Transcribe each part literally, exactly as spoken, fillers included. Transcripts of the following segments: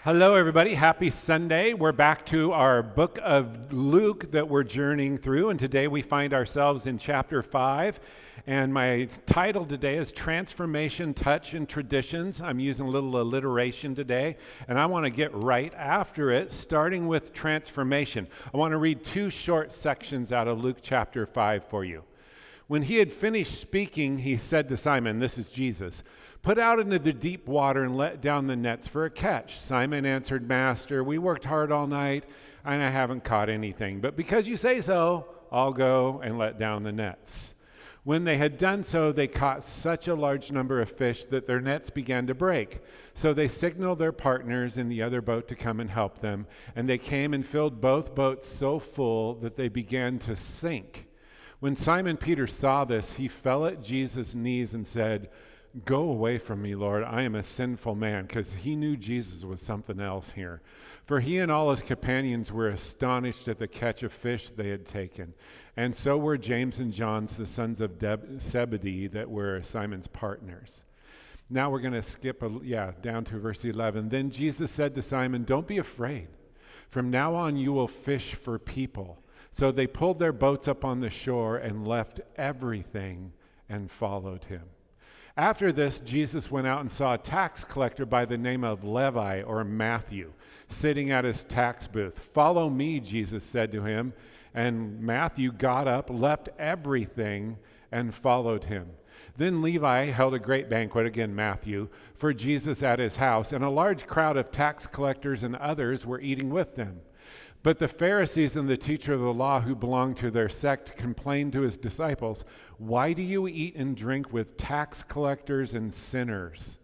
Hello, everybody. Happy Sunday. We're back to our book of Luke that we're journeying through, and today we find ourselves in chapter five. And my title today is Transformation, Touch, and Traditions. I'm using a little alliteration today, and I want to get right after it, starting with transformation. I want to read two short sections out of Luke chapter five for you. When he had finished speaking, he said to Simon, this is Jesus, "Put out into the deep water and let down the nets for a catch." Simon answered, "Master, we worked hard all night and I haven't caught anything. But because you say so, I'll go and let down the nets." When they had done so, they caught such a large number of fish that their nets began to break. So they signaled their partners in the other boat to come and help them. And they came and filled both boats so full that they began to sink. When Simon Peter saw this, he fell at Jesus' knees and said, "Go away from me, Lord, I am a sinful man," because he knew Jesus was something else here. For he and all his companions were astonished at the catch of fish they had taken. And so were James and John, the sons of Deb- Zebedee, that were Simon's partners. Now we're going to skip a, yeah, down to verse eleven. Then Jesus said to Simon, "Don't be afraid. From now on you will fish for people." So they pulled their boats up on the shore and left everything and followed him. After this, Jesus went out and saw a tax collector by the name of Levi, or Matthew, sitting at his tax booth. "Follow me," Jesus said to him. And Matthew got up, left everything, and followed him. Then Levi held a great banquet, again Matthew, for Jesus at his house, and a large crowd of tax collectors and others were eating with them. But the Pharisees and the teacher of the law who belonged to their sect complained to his disciples, "Why do you eat and drink with tax collectors and sinners?"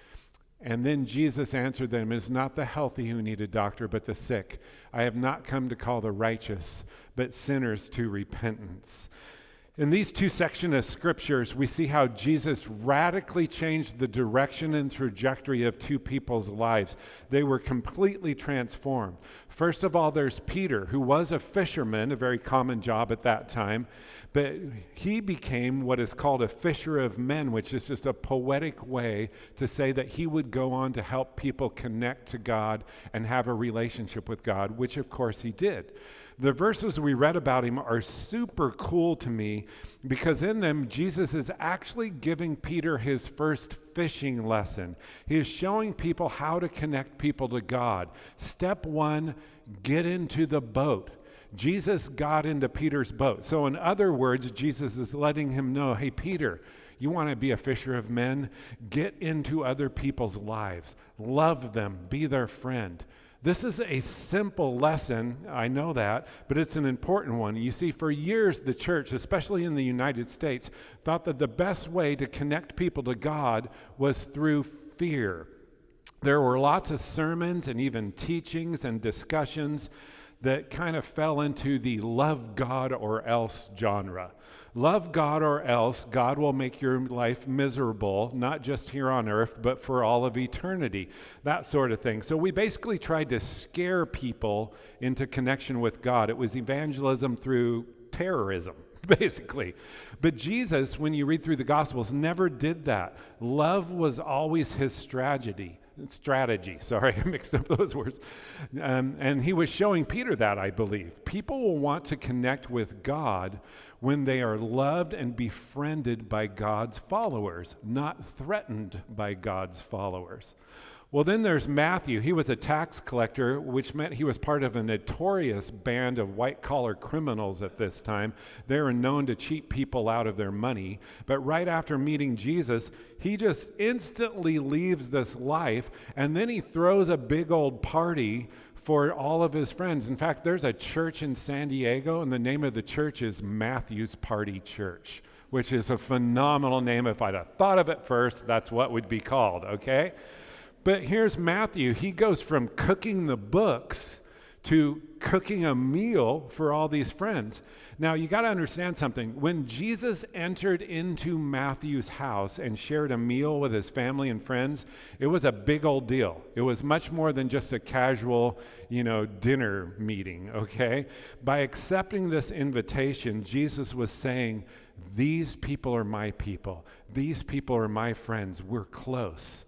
And then Jesus answered them, "It is not the healthy who need a doctor, but the sick. I have not come to call the righteous, but sinners to repentance." In these two sections of scriptures, we see how Jesus radically changed the direction and trajectory of two people's lives. They were completely transformed. First of all, there's Peter, who was a fisherman, a very common job at that time, but he became what is called a fisher of men, which is just a poetic way to say that he would go on to help people connect to God and have a relationship with God, which of course he did. The verses we read about him are super cool to me because in them, Jesus is actually giving Peter his first fishing lesson. He is showing people how to connect people to God. Step one, get into the boat. Jesus got into Peter's boat. So in other words, Jesus is letting him know, hey, Peter, you want to be a fisher of men? Get into other people's lives. Love them. Be their friend. This is a simple lesson, I know that, but it's an important one. You see, for years, the church, especially in the United States, thought that the best way to connect people to God was through fear. There were lots of sermons and even teachings and discussions that kind of fell into the love God or else genre. Love God or else, God will make your life miserable, not just here on earth, but for all of eternity, that sort of thing. So we basically tried to scare people into connection with God. It was evangelism through terrorism, basically. But Jesus, when you read through the Gospels, never did that. Love was always his strategy. Strategy, sorry, I mixed up those words. Um, and he was showing Peter that, I believe. People will want to connect with God when they are loved and befriended by God's followers, not threatened by God's followers. Well, then there's Matthew. He was a tax collector, which meant he was part of a notorious band of white-collar criminals at this time. They were known to cheat people out of their money. But right after meeting Jesus, he just instantly leaves this life, and then he throws a big old party for all of his friends. In fact, there's a church in San Diego, and the name of the church is Matthew's Party Church, which is a phenomenal name. If I'd have thought of it first, that's what would be called, okay? But here's Matthew. He goes from cooking the books to cooking a meal for all these friends. Now, you got to understand something. When Jesus entered into Matthew's house and shared a meal with his family and friends, it was a big old deal. It was much more than just a casual, you know, dinner meeting, okay? By accepting this invitation, Jesus was saying, these people are my people. These people are my friends. We're close.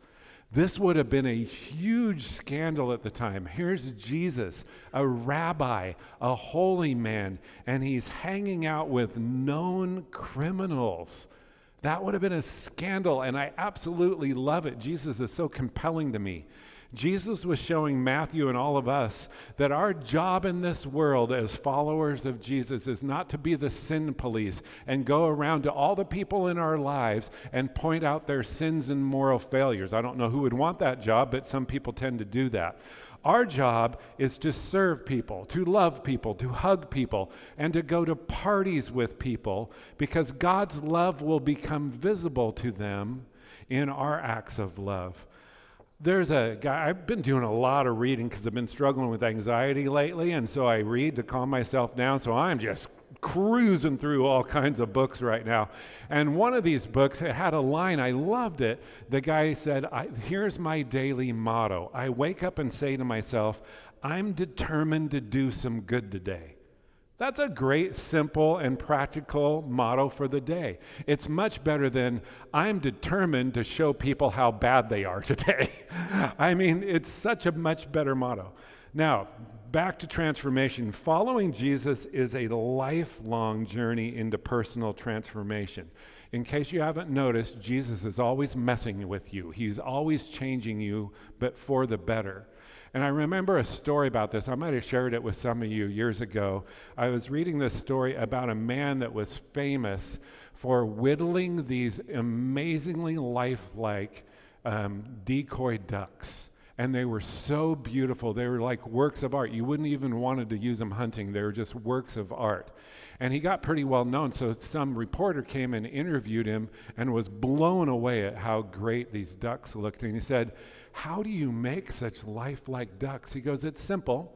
This would have been a huge scandal at the time. Here's Jesus, a rabbi, a holy man, and he's hanging out with known criminals. That would have been a scandal, and I absolutely love it. Jesus is so compelling to me. Jesus was showing Matthew and all of us that our job in this world as followers of Jesus is not to be the sin police and go around to all the people in our lives and point out their sins and moral failures. I don't know who would want that job, but some people tend to do that. Our job is to serve people, to love people, to hug people, and to go to parties with people, because God's love will become visible to them in our acts of love. There's a guy, I've been doing a lot of reading because I've been struggling with anxiety lately, and so I read to calm myself down, so I'm just cruising through all kinds of books right now. And one of these books, it had a line, I loved it. The guy said, I, here's my daily motto. I wake up and say to myself, I'm determined to do some good today. That's a great, simple, and practical motto for the day. It's much better than, I'm determined to show people how bad they are today. I mean, it's such a much better motto. Now, back to transformation. Following Jesus is a lifelong journey into personal transformation. In case you haven't noticed, Jesus is always messing with you. He's always changing you, but for the better. And I remember a story about this. I might have shared it with some of you years ago. I was reading this story about a man that was famous for whittling these amazingly lifelike um, decoy ducks. And they were so beautiful. They were like works of art. You wouldn't even wanted to use them hunting. They were just works of art. And he got pretty well known, so some reporter came and interviewed him and was blown away at how great these ducks looked. And he said, how do you make such lifelike ducks? He goes, it's simple.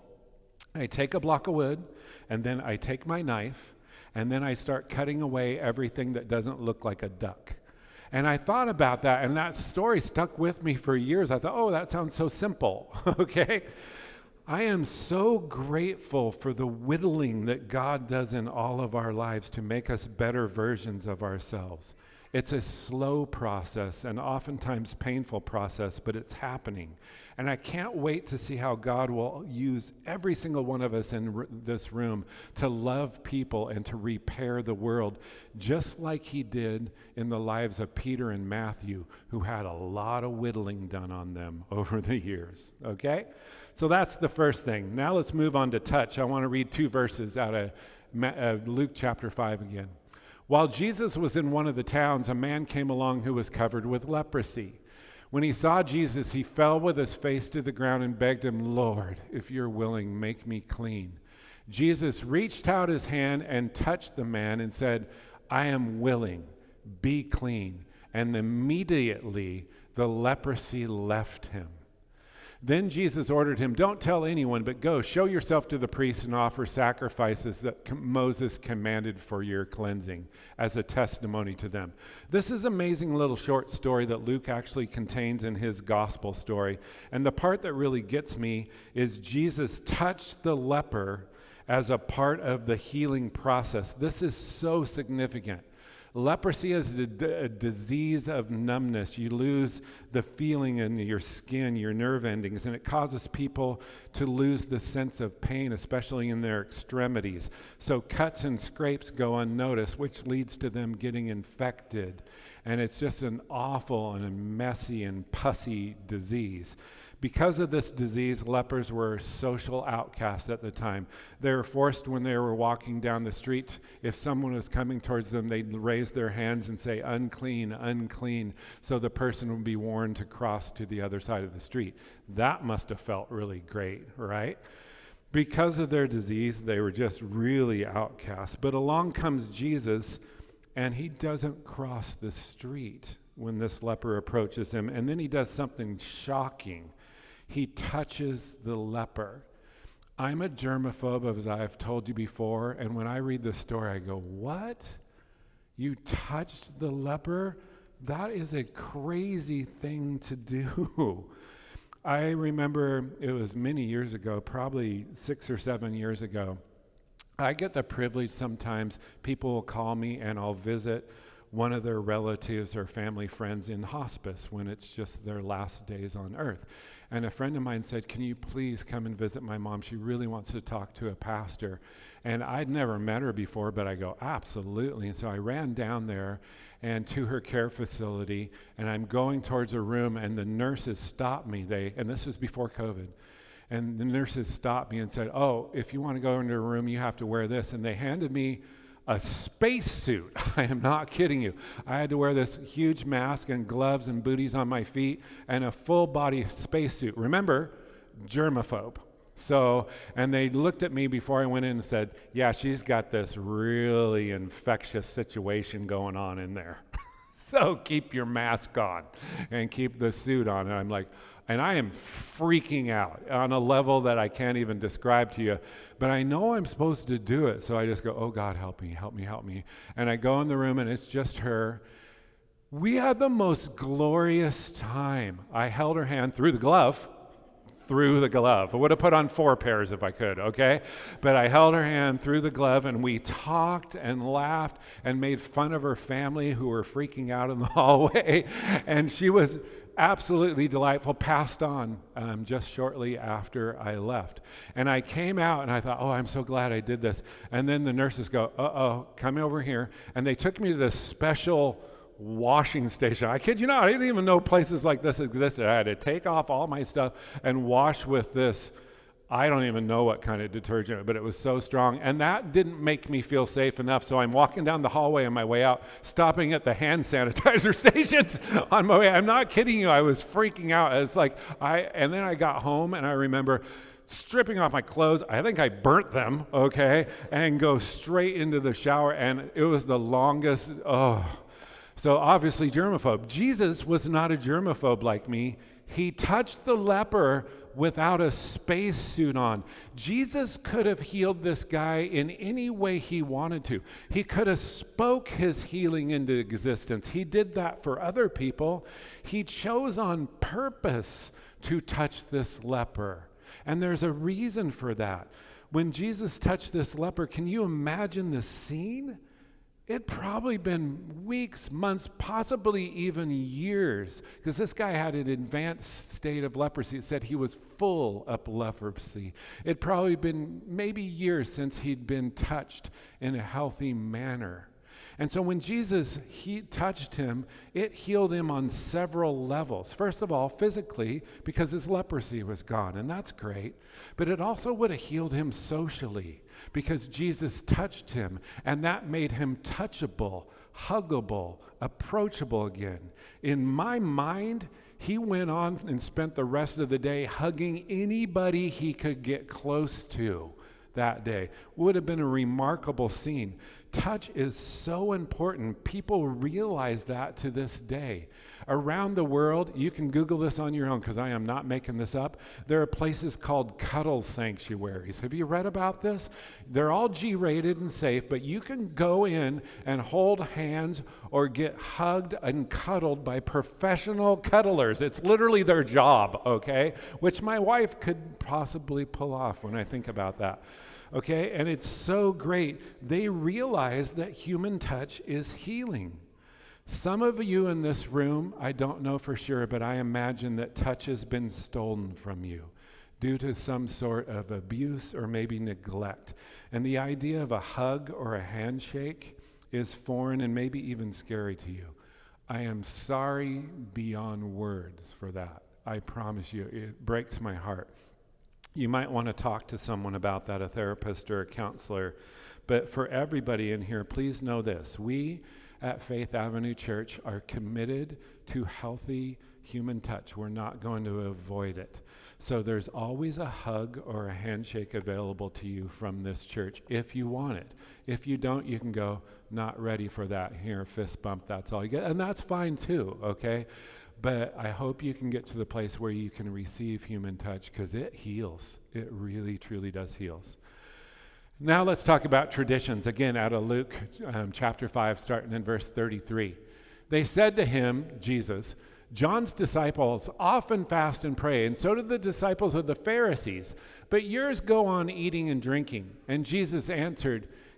I take a block of wood, and then I take my knife, and then I start cutting away everything that doesn't look like a duck. And I thought about that, and that story stuck with me for years. I thought, oh, that sounds so simple, okay? I am so grateful for the whittling that God does in all of our lives to make us better versions of ourselves. It's a slow process and oftentimes painful process, but it's happening. And I can't wait to see how God will use every single one of us in r- this room to love people and to repair the world, just like he did in the lives of Peter and Matthew, who had a lot of whittling done on them over the years, okay? So that's the first thing. Now let's move on to touch. I want to read two verses out of Ma- uh, Luke chapter five again. While Jesus was in one of the towns, a man came along who was covered with leprosy. When he saw Jesus, he fell with his face to the ground and begged him, Lord, if you're willing, make me clean. Jesus reached out his hand and touched the man and said, I am willing, be clean. And immediately the leprosy left him. Then Jesus ordered him, don't tell anyone, but go, show yourself to the priest and offer sacrifices that Moses commanded for your cleansing as a testimony to them. This is an amazing little short story that Luke actually contains in his gospel story. And the part that really gets me is Jesus touched the leper as a part of the healing process. This is so significant. Leprosy is a, d- a disease of numbness. You lose the feeling in your skin, your nerve endings, and it causes people to lose the sense of pain, especially in their extremities. So cuts and scrapes go unnoticed, which leads to them getting infected. And it's just an awful and a messy and pussy disease. Because of this disease, lepers were social outcasts at the time. They were forced, when they were walking down the street, if someone was coming towards them, they'd raise their hands and say, unclean, unclean, so the person would be warned to cross to the other side of the street. That must have felt really great, right? Because of their disease, they were just really outcasts. But along comes Jesus, and he doesn't cross the street when this leper approaches him. And then he does something shocking. He touches the leper. I'm a germaphobe, as I've told you before, and when I read this story, I go, what? You touched the leper? That is a crazy thing to do. I remember it was many years ago, probably six or seven years ago. I get the privilege sometimes, people will call me and I'll visit one of their relatives or family friends in hospice when it's just their last days on earth. And a friend of mine said, can you please come and visit my mom? She really wants to talk to a pastor. And I'd never met her before, but I go, absolutely. And so I ran down there and to her care facility, and I'm going towards a room, and the nurses stopped me. They, and this was before COVID. And the nurses stopped me and said, oh, if you want to go into a room, you have to wear this. And they handed me a spacesuit. I am not kidding you. I had to wear this huge mask and gloves and booties on my feet and a full body spacesuit. Remember, germaphobe. So, and they looked at me before I went in and said, yeah, she's got this really infectious situation going on in there. So keep your mask on and keep the suit on. And I'm like, and I am freaking out on a level that I can't even describe to you. But I know I'm supposed to do it. So I just go, oh, God, help me, help me, help me. And I go in the room, and it's just her. We had the most glorious time. I held her hand through the glove. Through the glove. I would have put on four pairs if I could, okay? But I held her hand through the glove, and we talked and laughed and made fun of her family who were freaking out in the hallway. And she was absolutely delightful, passed on um, just shortly after I left. And I came out, and I thought, oh, I'm so glad I did this. And then the nurses go, uh-oh, come over here. And they took me to this special washing station. I kid you not, I didn't even know places like this existed. I had to take off all my stuff and wash with this, I don't even know what kind of detergent, but it was so strong. And that didn't make me feel safe enough. So I'm walking down the hallway on my way out, stopping at the hand sanitizer stations on my way. I'm not kidding you. I was freaking out. It's like, I, and then I got home, and I remember stripping off my clothes. I think I burnt them, okay, and go straight into the shower. And it was the longest, oh, so obviously germaphobe. Jesus was not a germaphobe like me. He touched the leper without a spacesuit on. Jesus could have healed this guy in any way he wanted to. He could have spoke his healing into existence. He did that for other people. He chose on purpose to touch this leper. And there's a reason for that. When Jesus touched this leper, can you imagine the scene? It'd probably been weeks, months, possibly even years, because this guy had an advanced state of leprosy. It said he was full of leprosy. It'd probably been maybe years since he'd been touched in a healthy manner. And so when Jesus he touched him, it healed him on several levels. First of all, physically, because his leprosy was gone, and that's great. But it also would have healed him socially, because Jesus touched him, and that made him touchable, huggable, approachable again. In my mind, he went on and spent the rest of the day hugging anybody he could get close to that day. Would have been a remarkable scene. Touch is so important. People realize that to this day. Around the world, you can Google this on your own because I am not making this up. There are places called cuddle sanctuaries. Have you read about this? They're all G-rated and safe, but you can go in and hold hands or get hugged and cuddled by professional cuddlers. It's literally their job, okay? Which my wife could possibly pull off when I think about that. Okay, and it's so great. They realize that human touch is healing. Some of you in this room, I don't know for sure, but I imagine that touch has been stolen from you due to some sort of abuse or maybe neglect. And the idea of a hug or a handshake is foreign and maybe even scary to you. I am sorry beyond words for that. I promise you, it breaks my heart. You might want to talk to someone about that, a therapist or a counselor. But for everybody in here, please know this. We at Faith Avenue Church are committed to healthy human touch. We're not going to avoid it. So there's always a hug or a handshake available to you from this church if you want it. If you don't, you can go, not ready for that. Here, fist bump, that's all you get. And that's fine too, okay? But I hope you can get to the place where you can receive human touch because it heals. It really, truly does heals. Now let's talk about traditions. Again, out of Luke um, chapter five, starting in verse thirty-three. They said to him, Jesus, John's disciples often fast and pray, and so do the disciples of the Pharisees. But yours go on eating and drinking. And Jesus answered,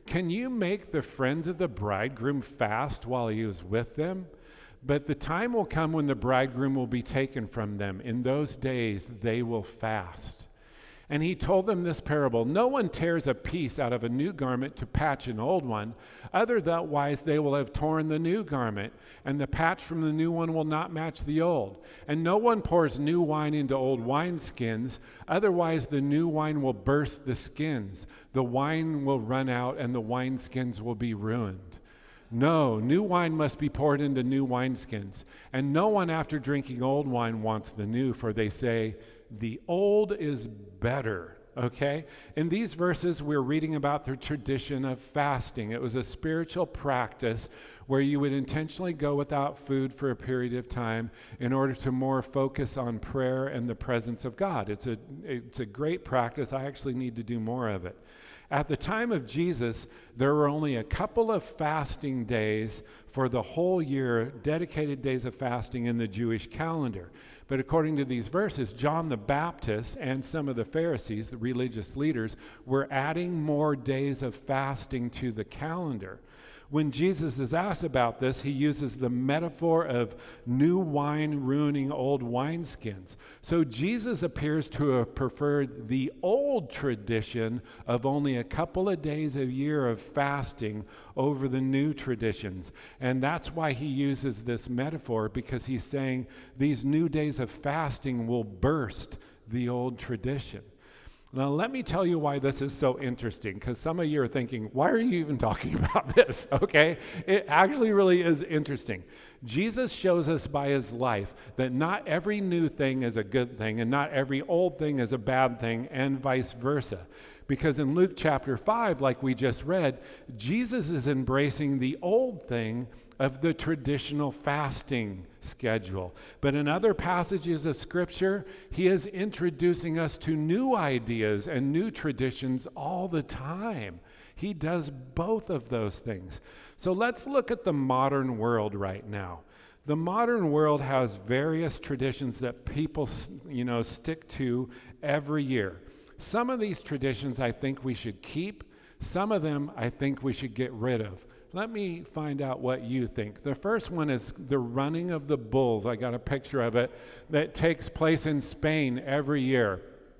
Can you make the friends of the bridegroom fast while he is with them? But the time will come when the bridegroom will be taken from them. In those days they will fast. And he told them this parable: no one tears a piece out of a new garment to patch an old one. Otherwise they will have torn the new garment, and the patch from the new one will not match the old. And no one pours new wine into old wineskins. Otherwise the new wine will burst the skins. The wine will run out, and the wineskins will be ruined. No, new wine must be poured into new wineskins. And no one after drinking old wine wants the new, for they say, the old is better. Okay? In these verses, we're reading about the tradition of fasting. It was a spiritual practice where you would intentionally go without food for a period of time in order to more focus on prayer and the presence of God. It's a, it's a great practice. I actually need to do more of it. At the time of Jesus, there were only a couple of fasting days for the whole year, dedicated days of fasting in the Jewish calendar. But according to these verses, John the Baptist and some of the Pharisees, the religious leaders, were adding more days of fasting to the calendar. When Jesus is asked about this, he uses the metaphor of new wine ruining old wineskins. So Jesus appears to have preferred the old tradition of only a couple of days a year of fasting over the new traditions. And that's why he uses this metaphor, because he's saying these new days of fasting will burst the old tradition. Now, let me tell you why this is so interesting, because some of you are thinking, why are you even talking about this? Okay? It actually really is interesting. Jesus shows us by his life that not every new thing is a good thing, and not every old thing is a bad thing, and vice versa. Because in Luke chapter five, like we just read, Jesus is embracing the old thing of the traditional fasting schedule. But in other passages of Scripture, he is introducing us to new ideas and new traditions all the time. He does both of those things. So let's look at the modern world right now. The modern world has various traditions that people, you know, stick to every year. Some of these traditions I think we should keep. Some of them I think we should get rid of. Let me find out what you think. The first one is the running of the bulls. I got a picture of it that takes place in Spain every year.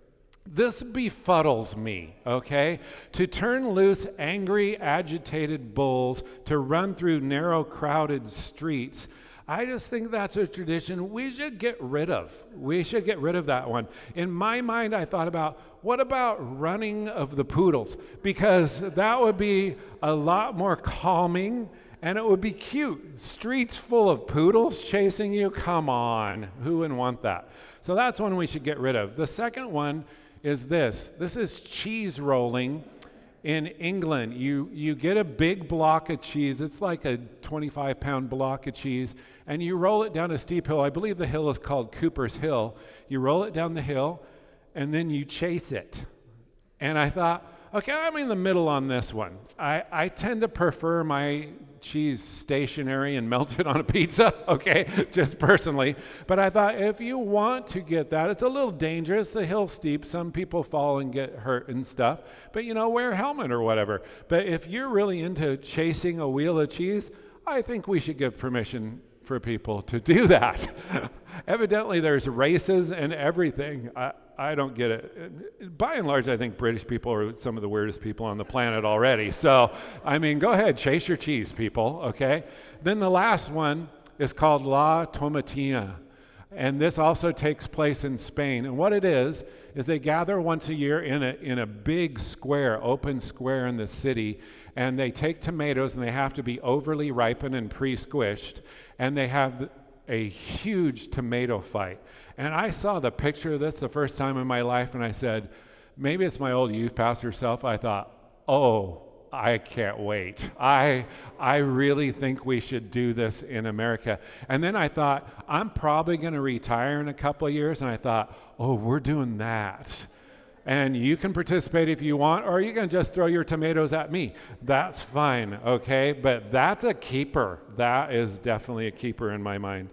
This befuddles me, okay? To turn loose angry, agitated bulls to run through narrow, crowded streets, I just think that's a tradition we should get rid of. We should get rid of that one. In my mind, I thought about, what about running of the poodles? Because that would be a lot more calming, and it would be cute. Streets full of poodles chasing you? Come on. Who wouldn't want that? So that's one we should get rid of. The second one is this. This is cheese rolling. In England, you, you get a big block of cheese. It's like a twenty-five pound block of cheese, and you roll it down a steep hill. I believe the hill is called Cooper's Hill. You roll it down the hill, and then you chase it. And I thought, okay, I'm in the middle on this one. I, I tend to prefer my cheese stationary and melted on a pizza, okay, just personally. But I thought, if you want to get that, it's a little dangerous. The hill's steep. Some people fall and get hurt and stuff. But, you know, wear a helmet or whatever. But if you're really into chasing a wheel of cheese, I think we should give permission for people to do that. Evidently, there's races and everything. I, I don't get it. By and large, I think British people are some of the weirdest people on the planet already. So, I mean, go ahead, chase your cheese, people, okay? Then the last one is called La Tomatina. And this also takes place in Spain. And what it is, is they gather once a year in a, in a big square, open square in the city, and they take tomatoes, and they have to be overly ripened and pre-squished, and they have a huge tomato fight. And I saw the picture of this the first time in my life, and I said, maybe it's my old youth pastor self. I thought, oh, I can't wait. I I really think we should do this in America. And then I thought, I'm probably going to retire in a couple of years, and I thought, oh, we're doing that. And you can participate if you want, or you can just throw your tomatoes at me. That's fine, okay? But that's a keeper. That is definitely a keeper in my mind.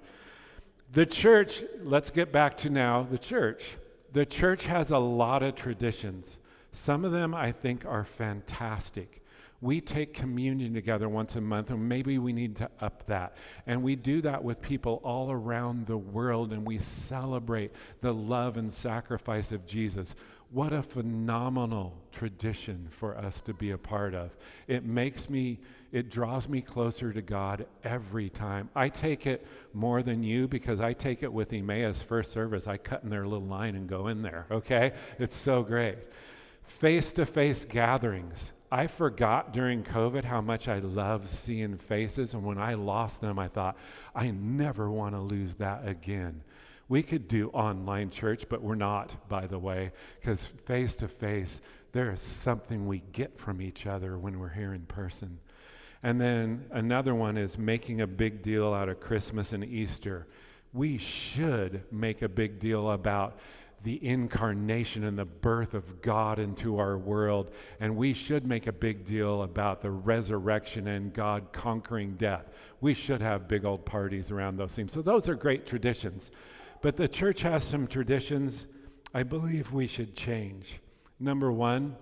The church, let's get back to now the church. The church has a lot of traditions. Some of them I think are fantastic. We take communion together once a month, and maybe we need to up that. And we do that with people all around the world, and we celebrate the love and sacrifice of Jesus. What a phenomenal tradition for us to be a part of. It makes me, it draws me closer to God every time. I take it more than you because I take it with Emmaus first service. I cut in their little line and go in there, okay? It's so great. Face-to-face gatherings. I forgot during COVID how much I loved seeing faces, and when I lost them, I thought, I never want to lose that again. We could do online church, but we're not, by the way, because face-to-face, there is something we get from each other when we're here in person. And then another one is making a big deal out of Christmas and Easter. We should make a big deal about the incarnation and the birth of God into our world, and we should make a big deal about the resurrection and God conquering death. We should have big old parties around those things. So those are great traditions. But the church has some traditions I believe we should change. Number one,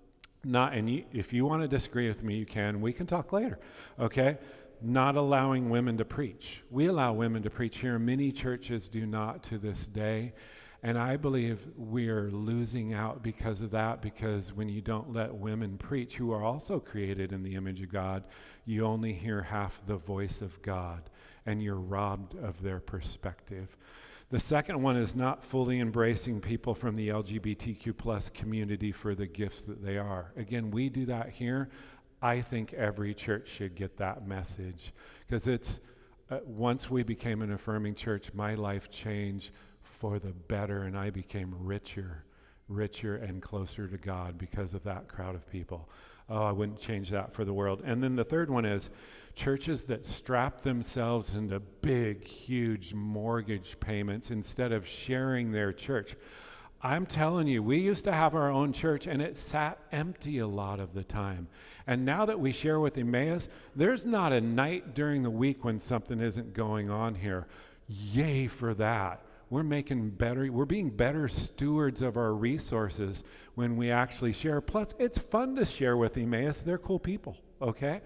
not, and you, if you want to disagree with me, you can. We can talk later, okay? Not allowing women to preach. We allow women to preach here. Many churches do not to this day. And I believe we are losing out because of that, because when you don't let women preach, who are also created in the image of God, you only hear half the voice of God, and you're robbed of their perspective. The second one is not fully embracing people from the L G B T Q plus community for the gifts that they are. Again, we do that here. I think every church should get that message, because it's, uh, once we became an affirming church, my life changed for the better, and I became richer, richer and closer to God because of that crowd of people. Oh, I wouldn't change that for the world. And then the third one is churches that strap themselves into big, huge mortgage payments instead of sharing their church. I'm telling you, we used to have our own church, and it sat empty a lot of the time. And now that we share with Emmaus, there's not a night during the week when something isn't going on here. Yay for that. We're making better, we're being better stewards of our resources when we actually share. Plus, it's fun to share with Emmaus. They're cool people, okay?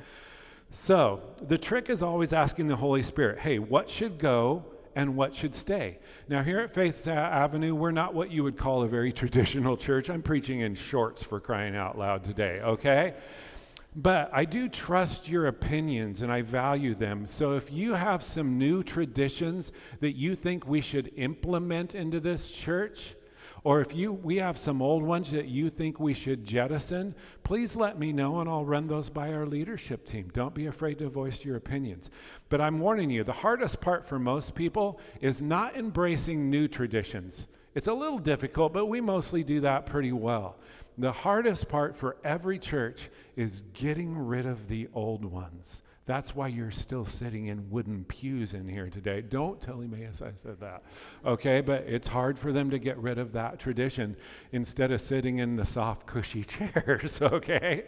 So, the trick is always asking the Holy Spirit, hey, what should go and what should stay? Now, here at Faith Avenue, we're not what you would call a very traditional church. I'm preaching in shorts, for crying out loud today, okay? But I do trust your opinions, and I value them. So if you have some new traditions that you think we should implement into this church, or if you we have some old ones that you think we should jettison, please let me know, and I'll run those by our leadership team. Don't be afraid to voice your opinions. But I'm warning you, the hardest part for most people is not embracing new traditions. It's a little difficult, but we mostly do that pretty well. The hardest part for every church is getting rid of the old ones. That's why you're still sitting in wooden pews in here today. Don't tell Emmaus I said that, okay? But it's hard for them to get rid of that tradition instead of sitting in the soft, cushy chairs, okay?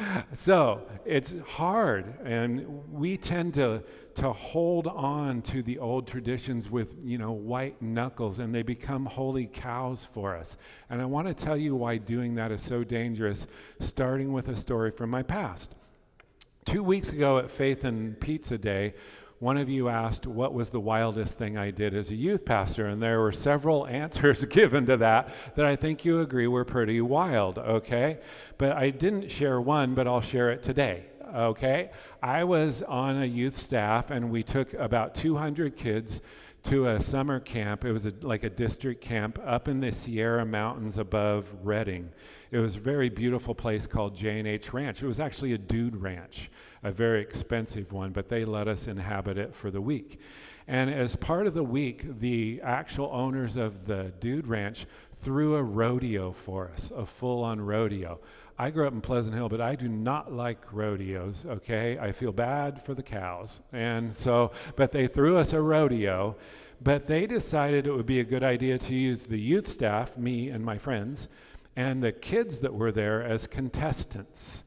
So it's hard, and we tend to to hold on to the old traditions with, you know, white knuckles, and they become holy cows for us. And I want to tell you why doing that is so dangerous, starting with a story from my past. Two weeks ago at Faith and Pizza Day, one of you asked what was the wildest thing I did as a youth pastor, and there were several answers given to that that I think you agree were pretty wild, okay? But I didn't share one, but I'll share it today, okay? I was on a youth staff, and we took about two hundred kids to a summer camp. It was a, like a district camp up in the Sierra Mountains above Redding. It was a very beautiful place called J and H Ranch. It was actually a dude ranch, a very expensive one, but they let us inhabit it for the week. And as part of the week, the actual owners of the dude ranch threw a rodeo for us, a full-on rodeo. I grew up in Pleasant Hill, but I do not like rodeos, okay? I feel bad for the cows. And so, but they threw us a rodeo, but they decided it would be a good idea to use the youth staff, me and my friends, and the kids that were there as contestants.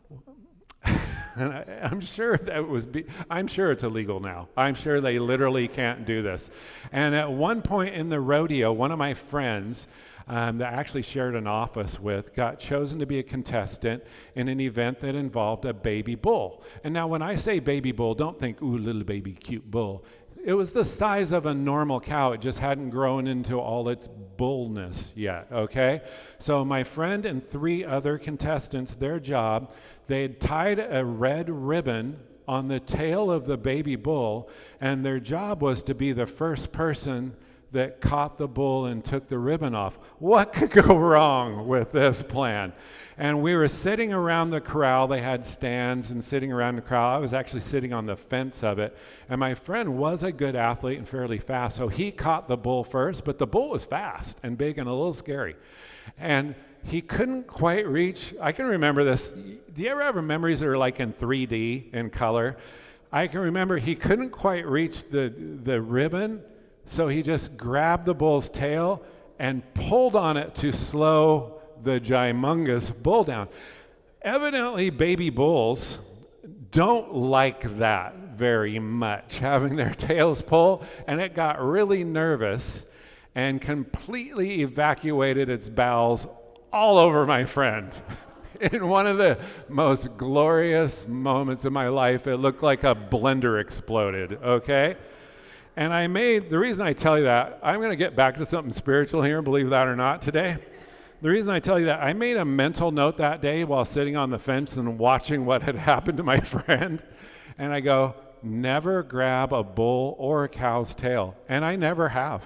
And I, I'm sure that was, be, I'm sure it's illegal now. I'm sure they literally can't do this. And at one point in the rodeo, one of my friends um, that I actually shared an office with got chosen to be a contestant in an event that involved a baby bull. And now when I say baby bull, don't think, ooh, little baby cute bull. It was the size of a normal cow. It just hadn't grown into all its bullness yet, okay? So my friend and three other contestants, their job, they had tied a red ribbon on the tail of the baby bull, and their job was to be the first person that caught the bull and took the ribbon off. What could go wrong with this plan? And we were sitting around the corral. They had stands and sitting around the corral. I was actually sitting on the fence of it. And my friend was a good athlete and fairly fast, so he caught the bull first, but the bull was fast and big and a little scary. And he couldn't quite reach, I can remember this. Do you ever have memories that are like in three D in color? I can remember he couldn't quite reach the, the ribbon, so he just grabbed the bull's tail and pulled on it to slow the gymongous bull down. Evidently, baby bulls don't like that very much, having their tails pull, and it got really nervous and completely evacuated its bowels all over my friend. In one of the most glorious moments of my life, it looked like a blender exploded, okay? And I made, the reason I tell you that, I'm going to get back to something spiritual here, believe that or not, today. The reason I tell you that, I made a mental note that day while sitting on the fence and watching what had happened to my friend. And I go, never grab a bull or a cow's tail. And I never have.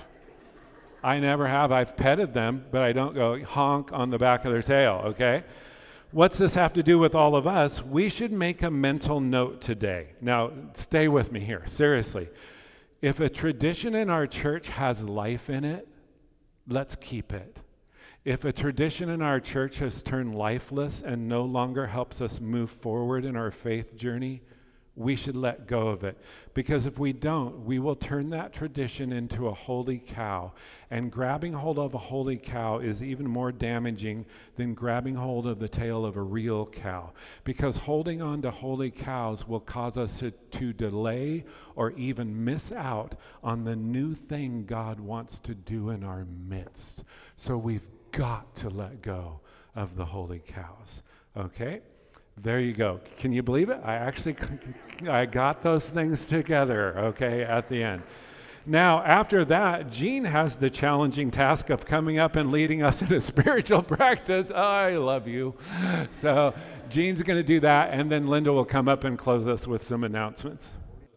I never have. I've petted them, but I don't go honk on the back of their tail, okay? What's this have to do with all of us? We should make a mental note today. Now, stay with me here, seriously. If a tradition in our church has life in it, let's keep it. If a tradition in our church has turned lifeless and no longer helps us move forward in our faith journey, we should let go of it. Because if we don't, we will turn that tradition into a holy cow. And grabbing hold of a holy cow is even more damaging than grabbing hold of the tail of a real cow. Because holding on to holy cows will cause us to, to delay or even miss out on the new thing God wants to do in our midst. So we've got to let go of the holy cows. Okay? There you go. Can you believe it? I actually, I got those things together, okay, at the end. Now, after that, Gene has the challenging task of coming up and leading us in a spiritual practice. Oh, I love you. So Gene's going to do that, and then Linda will come up and close us with some announcements.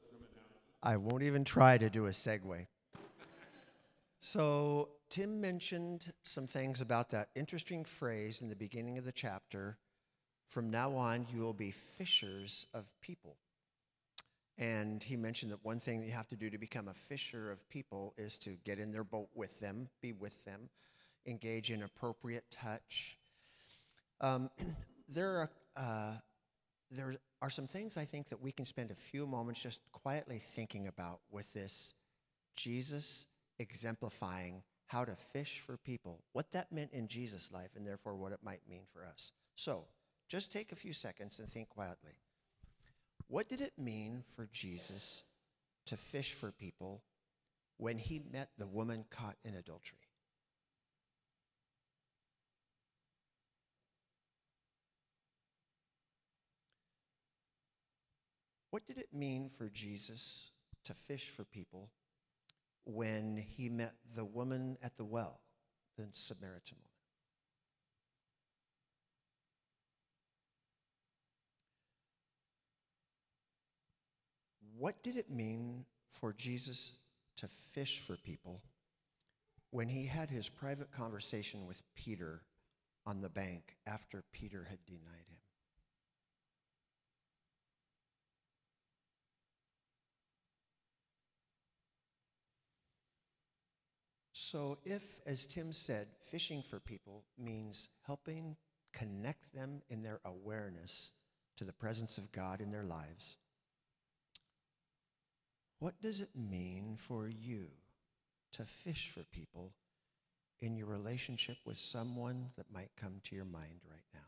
I won't even try to do a segue. So Tim mentioned some things about that interesting phrase in the beginning of the chapter. From now on, you will be fishers of people. And he mentioned that one thing that you have to do to become a fisher of people is to get in their boat with them, be with them, engage in appropriate touch. Um, there are uh, there are some things I think that we can spend a few moments just quietly thinking about with this Jesus exemplifying how to fish for people, what that meant in Jesus' life, and therefore what it might mean for us. So, just take a few seconds and think quietly. What did it mean for Jesus to fish for people when he met the woman caught in adultery? What did it mean for Jesus to fish for people when he met the woman at the well, the Samaritan woman? What did it mean for Jesus to fish for people when he had his private conversation with Peter on the bank after Peter had denied him? So if, as Tim said, fishing for people means helping connect them in their awareness to the presence of God in their lives, what does it mean for you to fish for people in your relationship with someone that might come to your mind right now?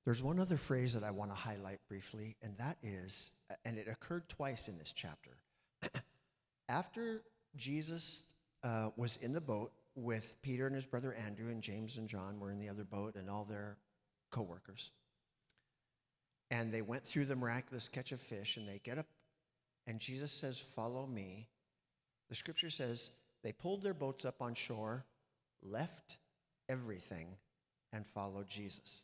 There's one other phrase that I want to highlight briefly, and that is, and it occurred twice in this chapter. After Jesus uh, was in the boat with Peter and his brother Andrew, and James and John were in the other boat, and all their co-workers, and they went through the miraculous catch of fish, and they get up, and Jesus says, "Follow me." The scripture says they pulled their boats up on shore, left everything, and followed Jesus.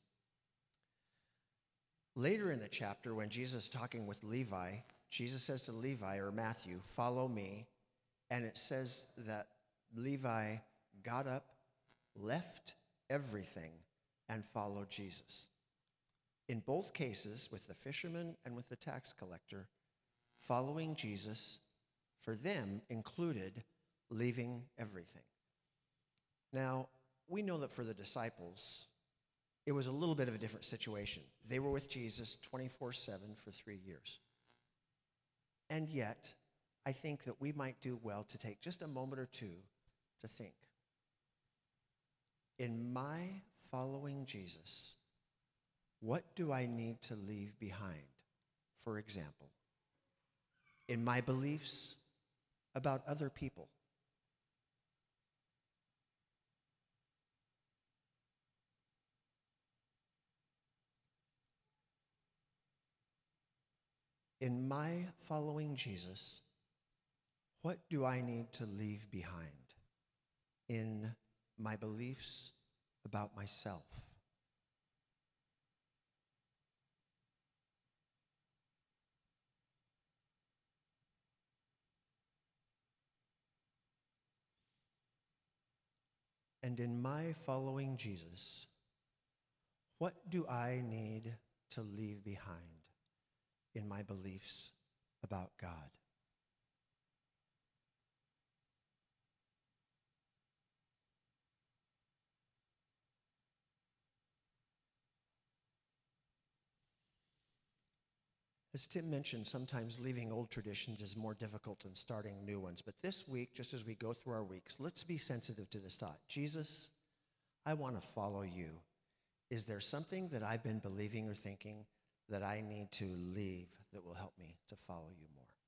Later in the chapter, when Jesus is talking with Levi, Jesus says to Levi, or Matthew, "Follow me." And it says that Levi got up, left everything, and followed Jesus. In both cases, with the fisherman and with the tax collector, following Jesus for them included leaving everything. Now, we know that for the disciples, it was a little bit of a different situation. They were with Jesus twenty-four seven for three years. And yet, I think that we might do well to take just a moment or two to think. In my following Jesus, what do I need to leave behind? For example, in my beliefs about other people. In my following Jesus, what do I need to leave behind in my beliefs about myself? And in my following Jesus, what do I need to leave behind in my beliefs about God? As Tim mentioned, sometimes leaving old traditions is more difficult than starting new ones. But this week, just as we go through our weeks, let's be sensitive to this thought. Jesus, I want to follow you. Is there something that I've been believing or thinking that I need to leave that will help me to follow you more?